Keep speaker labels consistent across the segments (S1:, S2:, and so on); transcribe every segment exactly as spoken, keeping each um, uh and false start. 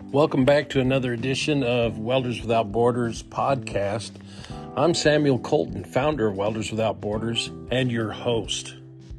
S1: Welcome back to another edition of Welders Without Borders podcast. I'm Samuel Colton, founder of Welders Without Borders and your host.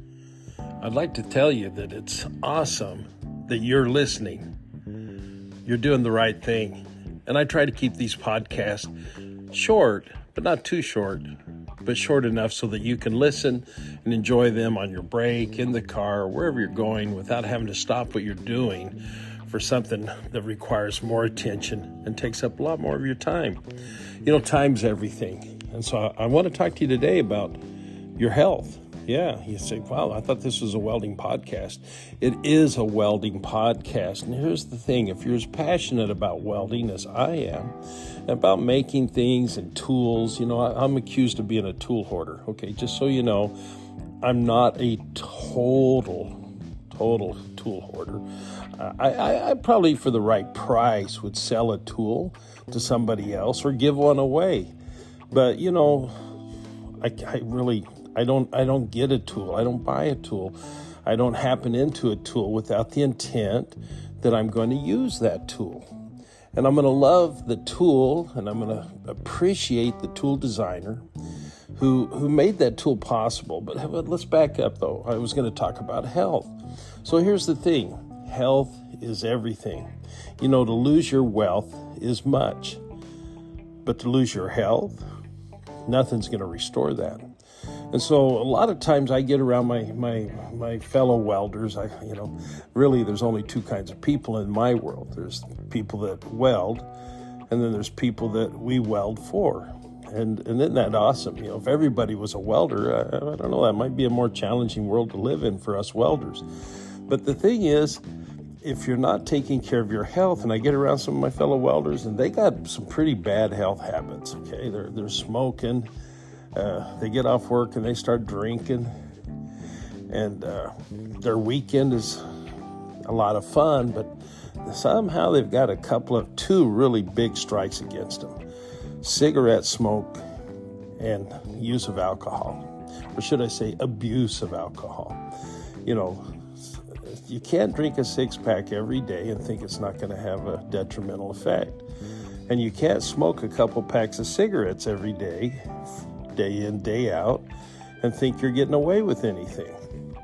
S1: I'd like to tell you that it's awesome that you're listening. You're doing the right thing. And I try to keep these podcasts short, but not too short, but short enough so that you can listen and enjoy them on your break, in the car, wherever you're going without having to stop what you're doing for something that requires more attention and takes up a lot more of your time. You know, time's everything. And so I, I want to talk to you today about your health. Yeah, you say, wow, I thought this was a welding podcast. It is a welding podcast. And here's the thing, if you're as passionate about welding as I am, about making things and tools, you know, I, I'm accused of being a tool hoarder. Okay, just so you know, I'm not a total, total tool hoarder. I, I, I probably, for the right price, would sell a tool to somebody else or give one away. But, you know, I, I really, I don't, I don't get a tool. I don't buy a tool. I don't happen into a tool without the intent that I'm going to use that tool. And I'm going to love the tool, and I'm going to appreciate the tool designer who, who made that tool possible. But, but let's back up, though. I was going to talk about health. So here's the thing. Health is everything. You know, to lose your wealth is much, but to lose your health, nothing's going to restore that. And so a lot of times I get around my, my, my fellow welders. I, you know, really there's only two kinds of people in my world. There's people that weld, and then there's people that we weld for. And, and isn't that awesome? You know, if everybody was a welder, I, I don't know, that might be a more challenging world to live in for us welders. But the thing is, if you're not taking care of your health, and I get around some of my fellow welders, and they got some pretty bad health habits, okay? They're, they're smoking, uh, they get off work and they start drinking, and uh, their weekend is a lot of fun, but somehow they've got a couple of, two really big strikes against them. Cigarette smoke and use of alcohol, or should I say abuse of alcohol. You know, you can't drink a six-pack every day and think it's not going to have a detrimental effect. And you can't smoke a couple packs of cigarettes every day, day in, day out, and think you're getting away with anything.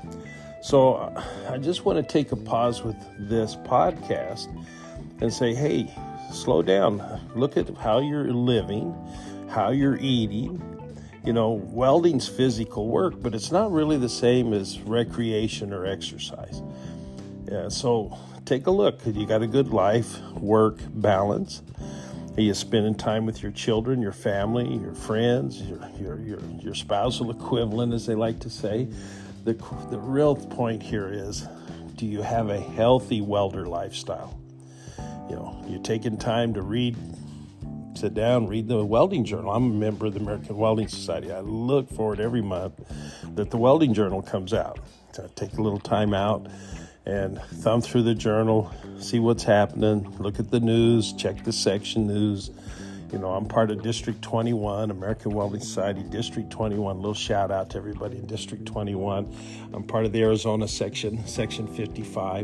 S1: So uh, I just want to take a pause with this podcast and say, hey, slow down. Look at how you're living, how you're eating. You know, welding's physical work, but it's not really the same as recreation or exercise. Yeah, so take a look. You got a good life, work balance? Are you spending time with your children, your family, your friends, your your your, your spousal equivalent, as they like to say? The, the real point here is, do you have a healthy welder lifestyle? You know, you're taking time to read, sit down, read the Welding Journal. I'm a member of the American Welding Society. I look forward every month that the Welding Journal comes out. So I take a little time out and thumb through the journal, see what's happening, look at the news, check the section news. You know, I'm part of District twenty-one, American Welding Society, District twenty-one. A little shout out to everybody in District twenty-one. I'm part of the Arizona section, Section fifty-five.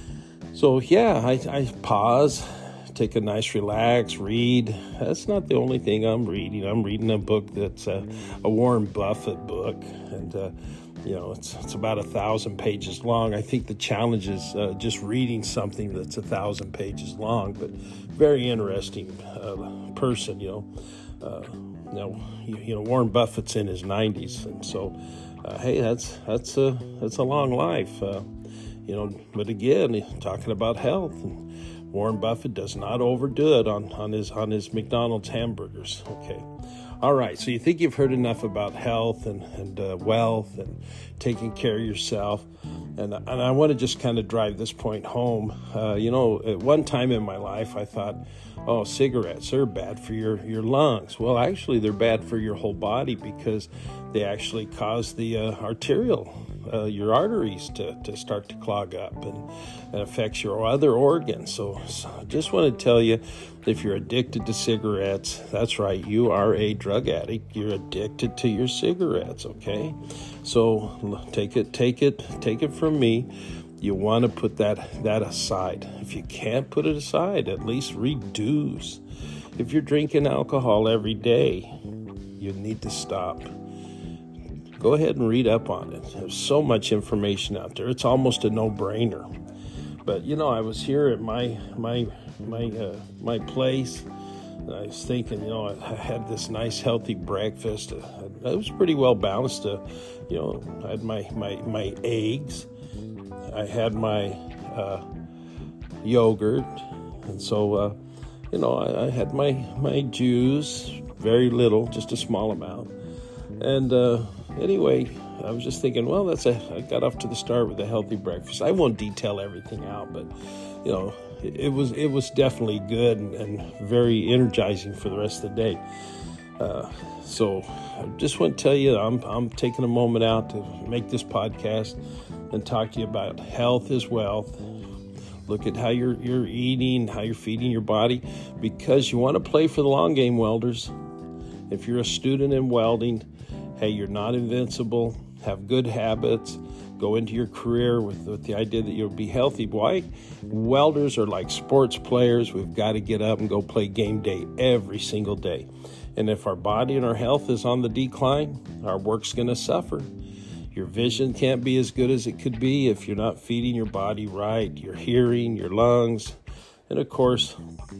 S1: So, yeah, I, I pause, take a nice relax, read. That's not the only thing I'm reading. I'm reading a book that's a, a Warren Buffett book, and uh, you know, it's it's about a thousand pages long. I think the challenge is uh, just reading something that's a thousand pages long, but very interesting uh, person. You know, uh, you know, you, you know, Warren Buffett's in his nineties, and so uh, hey, that's that's a that's a long life. Uh, you know, but again, talking about health. And Warren Buffett does not overdo it on, on his on his McDonald's hamburgers. Okay. All right. So you think you've heard enough about health and, and uh, wealth and taking care of yourself. And, and I want to just kind of drive this point home. Uh, you know, at one time in my life, I thought, oh, cigarettes are bad for your, your lungs. Well, actually, they're bad for your whole body because they actually cause the uh, arterial Uh, your arteries to, to start to clog up, and it affects your other organs. So, so I just want to tell you, if you're addicted to cigarettes, that's right, you are a drug addict. You're addicted to your cigarettes, okay? So take it, take it, take it from me. you want to put that, that aside. If you can't put it aside, at least reduce. If you're drinking alcohol every day, you need to stop. Go ahead and read up on it. There's so much information out there. It's almost a no-brainer. But, you know, I was here at my my my uh, my place, and I was thinking, you know, I had this nice, healthy breakfast. It was pretty well balanced. Uh, you know, I had my, my, my eggs. I had my uh, yogurt. And so, uh, you know, I, I had my, my juice, very little, just a small amount. And uh, anyway, I was just thinking, well, that's a, I got off to the start with a healthy breakfast. I won't detail everything out, but, you know, it, it was it was definitely good and, and very energizing for the rest of the day. Uh, so I just want to tell you, I'm I'm taking a moment out to make this podcast and talk to you about health is wealth. Look at how you're you're eating, how you're feeding your body, because you want to play for the long game, welders. If you're a student in welding, hey, you're not invincible. Have good habits. Go into your career with, with the idea that you'll be healthy. Why? Welders are like sports players. We've got to get up and go play game day every single day. And if our body and our health is on the decline, our work's going to suffer. Your vision can't be as good as it could be if you're not feeding your body right, your hearing, your lungs, and of course,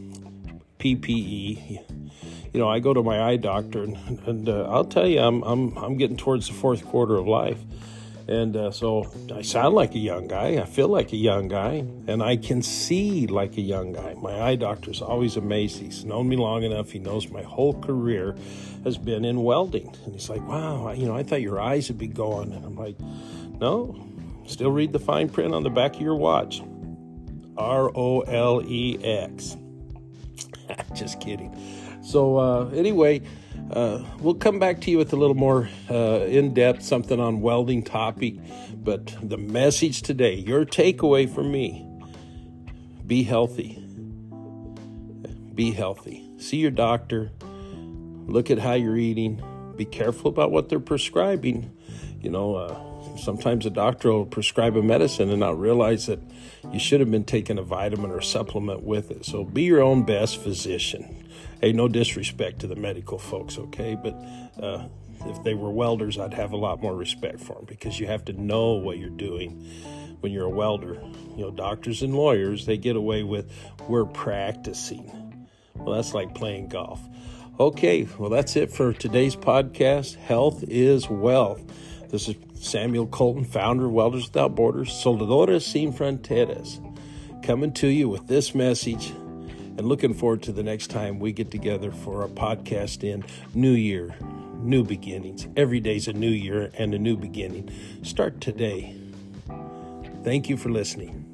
S1: P P E. You know, I go to my eye doctor, and, and uh, I'll tell you, I'm I'm I'm getting towards the fourth quarter of life, and uh, so I sound like a young guy, I feel like a young guy, and I can see like a young guy. My eye doctor's always amazed. He's known me long enough. He knows my whole career has been in welding, and he's like, "Wow, you know, I thought your eyes would be going," and I'm like, "No, still read the fine print on the back of your watch, R O L E X." Just kidding. So uh, anyway, uh, we'll come back to you with a little more uh, in-depth, something on welding topic. But the message today, your takeaway from me, be healthy. Be healthy. See your doctor. Look at how you're eating. Be careful about what they're prescribing. You know, uh, sometimes a doctor will prescribe a medicine and not realize that you should have been taking a vitamin or supplement with it. So be your own best physician. Hey, no disrespect to the medical folks, okay? But uh, if they were welders, I'd have a lot more respect for them, because you have to know what you're doing when you're a welder. You know, doctors and lawyers, they get away with, we're practicing. Well, that's like playing golf. Okay, well, that's it for today's podcast. Health is wealth. This is Samuel Colton, founder of Welders Without Borders, Soldadores Sin Fronteras, coming to you with this message. And looking forward to the next time we get together for a podcast in New Year, new beginnings. Every day's a new year and a new beginning. Start today. Thank you for listening.